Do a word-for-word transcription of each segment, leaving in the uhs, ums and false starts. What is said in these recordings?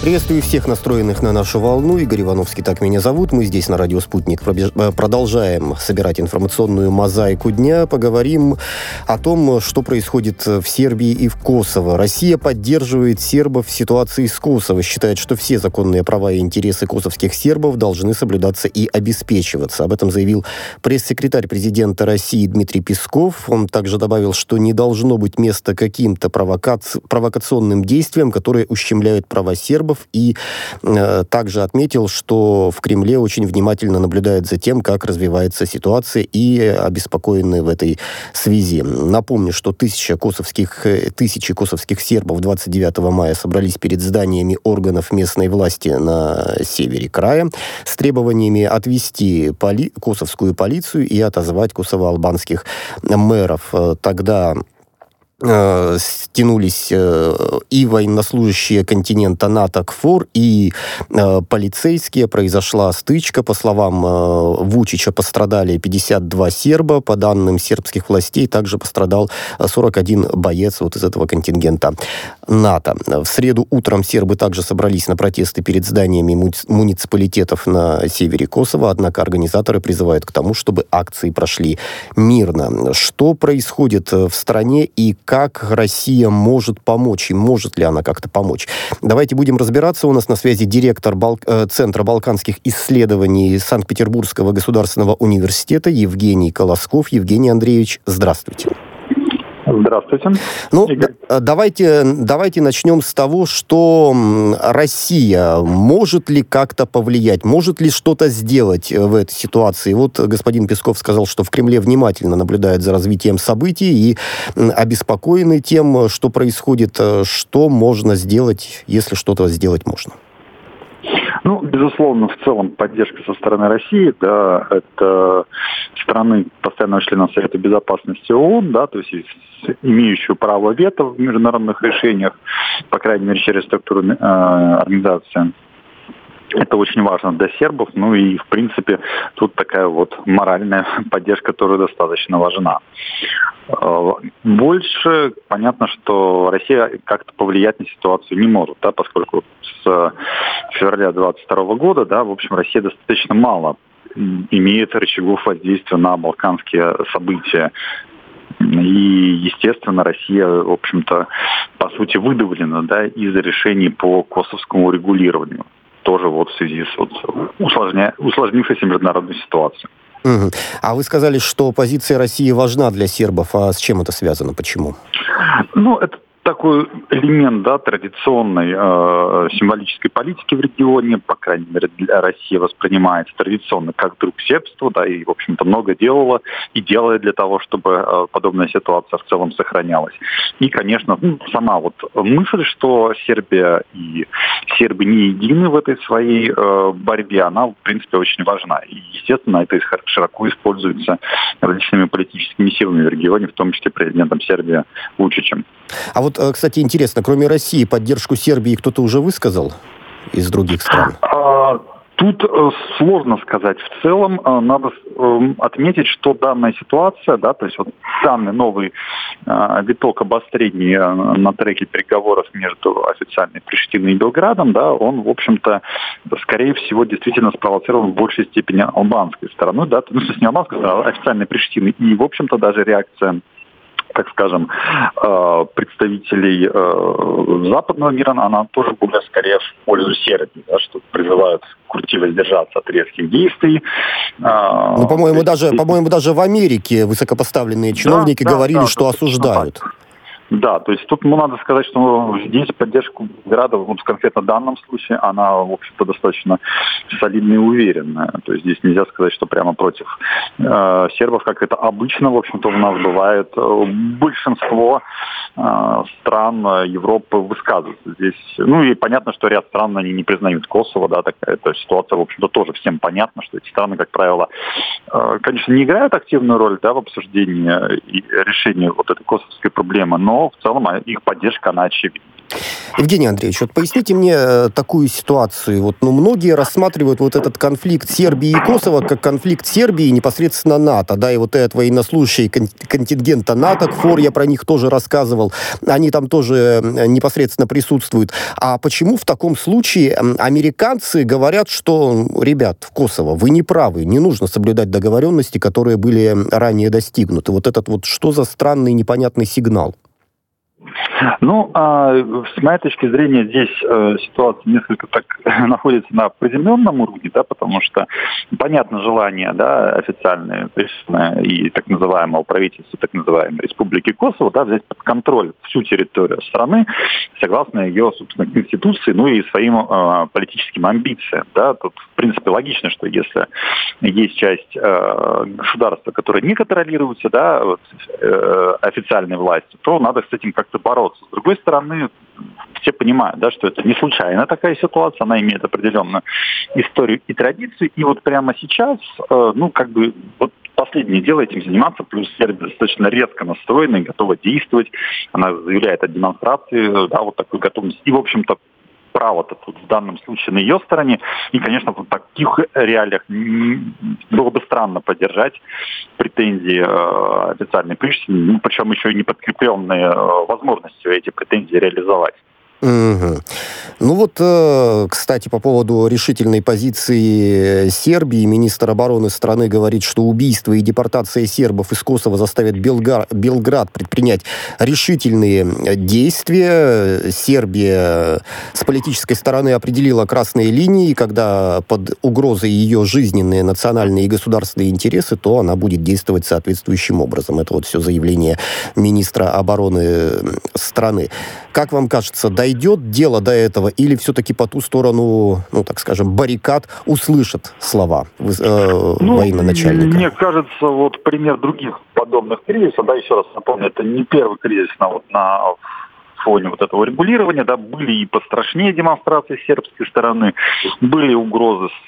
Приветствую всех настроенных на нашу волну. Игорь Ивановский, так меня зовут. Мы здесь на радио «Спутник» продолжаем собирать информационную мозаику дня. Поговорим о том, что происходит в Сербии и в Косово. Россия поддерживает сербов в ситуации с Косово. Считает, что все законные права и интересы косовских сербов должны соблюдаться и обеспечиваться. Об этом заявил пресс-секретарь президента России Дмитрий Песков. Он также добавил, что не должно быть места каким-то провокаци... провокационным действиям, которые ущемляют права сербов. И э, также отметил, что в Кремле очень внимательно наблюдают за тем, как развивается ситуация, и обеспокоены в этой связи. Напомню, что тысяча косовских, тысячи косовских сербов двадцать девятого мая собрались перед зданиями органов местной власти на севере края с требованиями отвести поли... косовскую полицию и отозвать косово-албанских мэров. Тогда Э, стянулись э, и военнослужащие континента НАТО КФОР, и э, полицейские. Произошла стычка. По словам э, Вучича, пострадали пятьдесят два серба. По данным сербских властей, также пострадал сорок один боец вот из этого контингента НАТО. В среду утром сербы также собрались на протесты перед зданиями муни- муниципалитетов на севере Косово, однако организаторы призывают к тому, чтобы акции прошли мирно. Что происходит в стране и как Россия может помочь, и может ли она как-то помочь? Давайте будем разбираться. У нас на связи директор Бал... Центра балканских исследований Санкт-Петербургского государственного университета Евгений Колосков. Евгений Андреевич, здравствуйте. Здравствуйте. Ну, давайте, давайте начнем с того, что Россия может ли как-то повлиять, может ли что-то сделать в этой ситуации. Вот господин Песков сказал, что в Кремле внимательно наблюдают за развитием событий и обеспокоены тем, что происходит. Что можно сделать, если что-то сделать можно? Ну, безусловно, в целом поддержка со стороны России, да, это страны постоянного члена Совета Безопасности ООН, да, то есть имеющую право вето в международных решениях, по крайней мере, через структуру э, организации. Это очень важно для сербов, ну и, в принципе, тут такая вот моральная поддержка тоже достаточно важна. Больше понятно, что Россия как-то повлиять на ситуацию не может, да, поскольку с февраля двадцать второго года, да, в общем, Россия достаточно мало имеет рычагов воздействия на балканские события. И, естественно, Россия, в общем-то, по сути, выдавлена, да, из решений по косовскому регулированию. Тоже вот в связи с вот усложня... усложнившейся международной ситуацией. Угу. А вы сказали, что позиция России важна для сербов. А с чем это связано? Почему? Ну, это такой элемент, да, традиционной э, символической политики в регионе, по крайней мере, для России воспринимается традиционно как друг сербства, да, и, в общем-то, много делала и делает для того, чтобы э, подобная ситуация в целом сохранялась. И, конечно, ну, сама вот мысль, что Сербия и сербы не едины в этой своей э, борьбе, она, в принципе, очень важна. И, естественно, это широко используется различными политическими силами в регионе, в том числе президентом Сербии Вучичем. А вот, кстати, интересно, кроме России, поддержку Сербии кто-то уже высказал из других стран? Тут сложно сказать. В целом надо отметить, что данная ситуация, да, то есть вот данный новый виток обострения на треке переговоров между официальной Приштиной и Белградом, да, он, в общем-то, скорее всего, действительно спровоцирован в большей степени албанской стороной, да, ну, то есть не албанской стороной, а официальной Приштины. И, в общем-то, даже реакция, так скажем, представителей западного мира, она тоже была скорее в пользу Сербии, да, что призывают Курти воздержаться от резких действий. Ну, по-моему, даже, по-моему, даже в Америке высокопоставленные чиновники да, говорили, да, что осуждают. Да, то есть тут ну, надо сказать, что здесь поддержка Белграда, вот в конкретно данном случае, она, в общем-то, достаточно солидная и уверенная. То есть здесь нельзя сказать, что прямо против э, сербов, как это обычно, в общем-то, у нас бывает. Большинство э, стран Европы высказываются здесь. Ну и понятно, что ряд стран они не признают Косово, да, такая эта ситуация, в общем-то, тоже всем понятно, что эти страны, как правило, э, конечно, не играют активную роль, да, в обсуждении и решении вот этой косовской проблемы, но но в целом их поддержка, она очевидна. Евгений Андреевич, вот поясните мне такую ситуацию. Вот, ну, многие рассматривают вот этот конфликт Сербии и Косово как конфликт Сербии непосредственно НАТО, да, и вот этот военнослужащий контингента НАТО, КФОР, я про них тоже рассказывал, они там тоже непосредственно присутствуют. А почему в таком случае американцы говорят, что, ребят, в Косово, вы не правы, не нужно соблюдать договоренности, которые были ранее достигнуты? Вот этот вот что за странный непонятный сигнал? Ну, с моей точки зрения, здесь ситуация несколько так находится на приземленном уровне, да, потому что понятно желание, да, официальное и так называемого правительства, так называемой Республики Косово, да, взять под контроль всю территорию страны, согласно ее, собственно, конституции, ну и своим э, политическим амбициям, да. Тут, в принципе, логично, что если есть часть э, государства, которая не контролируется, да, вот, э, официальной властью, то надо с этим как-то бороться. С другой стороны, все понимают, да, что это не случайно такая ситуация, она имеет определенную историю и традицию. И вот прямо сейчас, э, ну, как бы, вот последнее дело этим заниматься, плюс Сербия достаточно резко настроена и готова действовать. Она заявляет о демонстрации, да, вот такой готовности. И, в общем-то, право-то тут в данном случае на ее стороне. И, конечно, в таких реалиях было бы странно поддержать претензии э, официальной Приштины, ну, причем еще и не подкрепленные э, возможностью эти претензии реализовать. Угу. Ну вот, кстати, по поводу решительной позиции Сербии, министр обороны страны говорит, что убийство и депортация сербов из Косово заставят Белгар... Белград предпринять решительные действия. Сербия с политической стороны определила красные линии, когда под угрозой ее жизненные национальные и государственные интересы, то она будет действовать соответствующим образом. Это вот все заявление министра обороны страны. Как вам кажется, дойдет дело до этого, или все-таки по ту сторону, ну, так скажем, баррикад услышат слова э, ну, военачальника? Мне кажется, вот пример других подобных кризисов, да, еще раз напомню, это не первый кризис на, вот, на фоне вот этого регулирования, да, были и пострашнее демонстрации с сербской стороны, были угрозы с,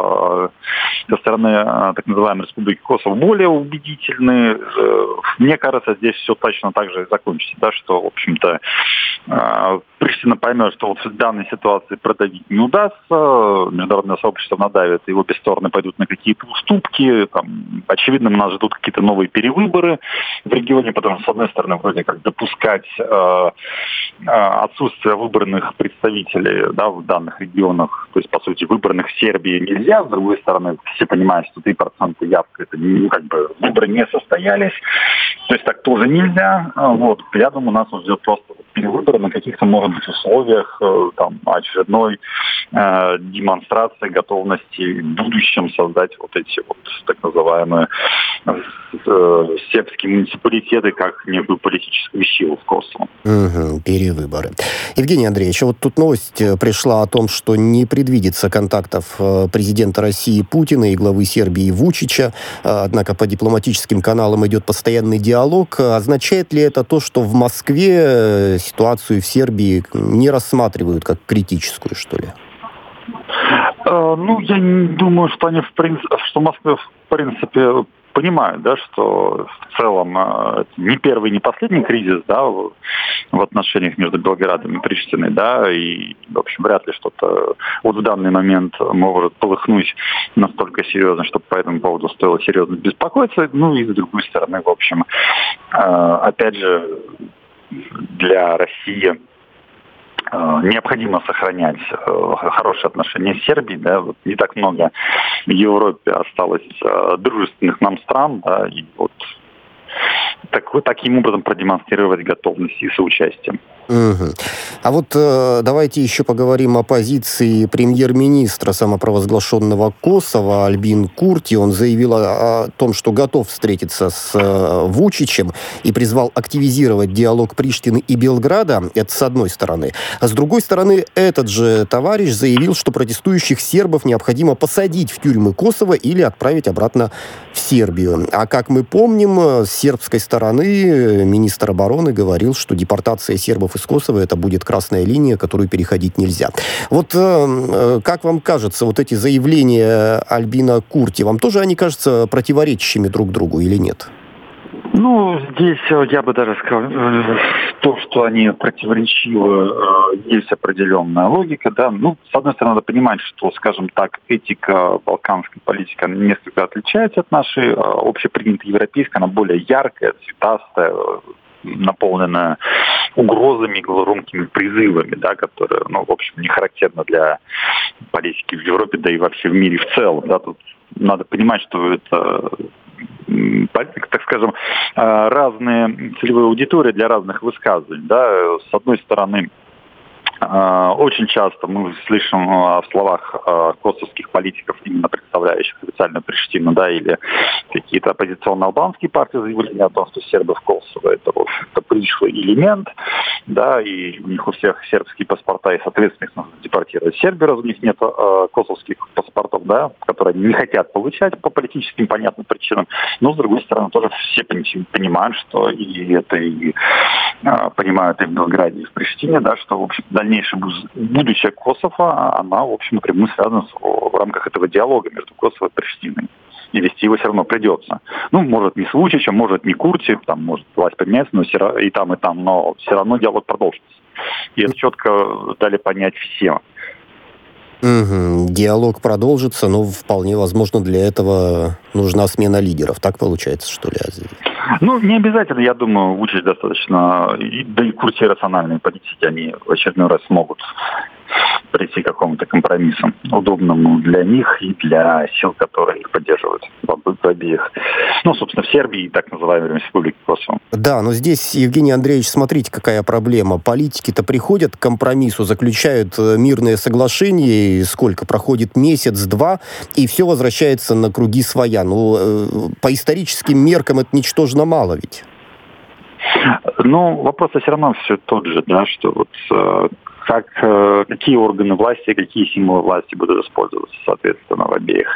со стороны так называемой Республики Косово более убедительные. Мне кажется, здесь все точно так же и закончится, да, что, в общем-то, Приштина поймет, что вот в данной ситуации продавить не удастся, международное сообщество надавит, и обе стороны пойдут на какие-то уступки. Там, очевидно, нас ждут какие-то новые перевыборы в регионе, потому что, с одной стороны, вроде как допускать э, э, отсутствие выбранных представителей, да, в данных регионах, то есть, по сути, выбранных в Сербии нельзя, с другой стороны, все понимают, что три процента явка, это, ну, как бы, выборы не состоялись, то есть так тоже нельзя. Вот. Я думаю, нас ждет просто перевыборы на каких-то, может быть, условиях, там, очередной э, демонстрации готовности в будущем создать вот эти вот так называемые э, сербские муниципалитеты как некую политическую силу в Косово. Угу, перевыборы. Евгений Андреевич, вот тут новость пришла о том, что не предвидится контактов президента России Путина и главы Сербии Вучича, однако по дипломатическим каналам идет постоянный диалог. Означает ли это то, что в Москве ситуацию в Сербии не рассматривают как критическую, что ли? Э, ну, я не думаю, что они в принципе, что Москва в принципе понимают, да, что в целом э, не первый, не последний кризис, да, в, в отношениях между Белградом и Приштиной, да, и, в общем, вряд ли что-то вот в данный момент может полыхнуть настолько серьезно, чтобы по этому поводу стоило серьезно беспокоиться. Ну, и с другой стороны, в общем, э, опять же, для России необходимо сохранять хорошие отношения с Сербией, да, вот не так много в Европе осталось дружественных нам стран, да, и вот так, таким образом продемонстрировать готовность и соучастие. Угу. А вот э, давайте еще поговорим о позиции премьер-министра самопровозглашенного Косово Альбин Курти. Он заявил о, о том, что готов встретиться с э, Вучичем и призвал активизировать диалог Приштины и Белграда. Это с одной стороны. А с другой стороны, этот же товарищ заявил, что протестующих сербов необходимо посадить в тюрьмы Косово или отправить обратно в Сербию. А как мы помним, с сербской стороны министр обороны говорил, что депортация сербов из Косово это будет красная линия, которую переходить нельзя. Вот э, как вам кажется, вот эти заявления Альбина Курти, вам тоже они кажутся противоречащими друг другу или нет? Ну, здесь я бы даже сказал, то, что они противоречивы, есть определенная логика, да. Ну, с одной стороны, надо понимать, что, скажем так, этика балканской политики она несколько отличается от нашей общепринятой европейской, она более яркая, цветастая, наполненная угрозами, громкими призывами, да, которые, ну, в общем, не характерны для политики в Европе, да и вообще в мире в целом, да. Тут надо понимать, что это, так скажем, разные целевые аудитории для разных высказываний, да. С одной стороны, очень часто мы слышим в словах косовских политиков, именно представляющих официальную Приштину, да, или какие-то оппозиционные албанские партии заявления о том, что сербы в Косово это, это пришлый элемент, да, и у них у всех сербские паспорта, и, соответственно, их нужно депортировать. Сербия, раз у них нет э, косовских паспортов, да, которые они не хотят получать по политическим понятным причинам, но, с другой стороны, тоже все понимают, что и это и э, понимают и в Белграде, и в Приштине, да, что, в общем, дальнейшее будущее Косово, она, в общем, напрямую связана с, в рамках этого диалога между Косово и Приштиной. И вести его все равно придется. Ну, может, не с Вучичем, может, не Курти, там, может, власть поменяется, но все, и там, и там, но все равно диалог продолжится. И это четко дали понять всем. Угу. Диалог продолжится, но вполне возможно для этого нужна смена лидеров. Так получается, что ли? Ну, не обязательно. Я думаю, Вучич достаточно, да и Курти рациональные политики, они в очередной раз смогут прийти к какому-то компромиссу, удобному для них и для сил, которые их поддерживают в обеих. Ну, собственно, в Сербии и так называемой Республике Косово. Да, но здесь, Евгений Андреевич, смотрите, какая проблема. Политики-то приходят к компромиссу, заключают мирное соглашение, и сколько? Проходит месяц-два, и все возвращается на круги своя. Ну, по историческим меркам это ничтожно мало ведь. Ну, вопрос все равно все тот же, да, что вот как, какие органы власти, какие символы власти будут использоваться, соответственно, в обеих.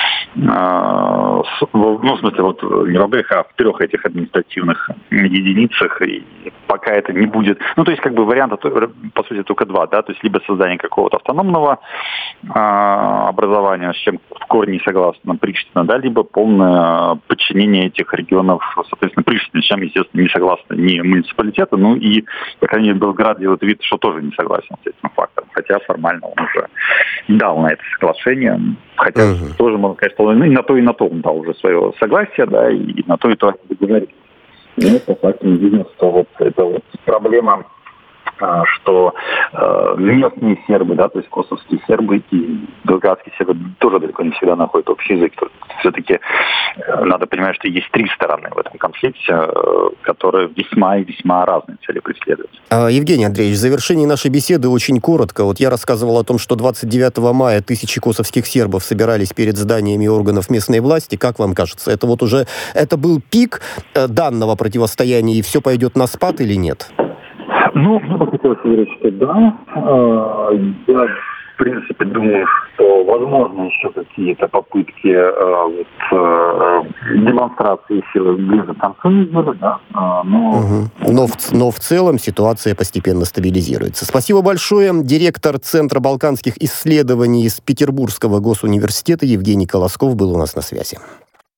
Ну, в смысле, вот не в обеих, а в трех этих административных единицах. И пока это не будет... Ну, то есть, как бы, варианта, по сути, только два, да, то есть, либо создание какого-то автономного образования, с чем в корне не согласна Приштина, да, либо полное подчинение этих регионов, соответственно, Приштине, с чем, естественно, не согласны ни муниципалитеты, ну и, по крайней мере, Белград делает вид, что тоже не согласен с этим фактом, хотя формально он уже дал на это соглашение, хотя uh-huh. тоже, можно сказать, что ну, и на то, и на то он дал уже свое согласие, да, и на то, и то договорились. И по факту мы видим, что вот эта вот проблема, что э, местные сербы, да, то есть косовские сербы и белградские сербы тоже далеко не всегда находят общий язык. Все-таки э, надо понимать, что есть три стороны в этом конфликте, э, которые весьма и весьма разные цели преследуют. Евгений Андреевич, в завершении нашей беседы очень коротко. Вот я рассказывал о том, что двадцать девятого мая тысячи косовских сербов собирались перед зданиями органов местной власти. Как вам кажется, это вот уже это был пик э, данного противостояния, и все пойдет на спад или нет? Ну, мне бы хотелось верить, что да. Я, в принципе, думаю, что возможно еще какие-то попытки вот, демонстрации силы ближе к концу недели, да. Но... Угу. Но, в, но в целом ситуация постепенно стабилизируется. Спасибо большое. Директор Центра балканских исследований из Петербургского госуниверситета Евгений Колосков был у нас на связи.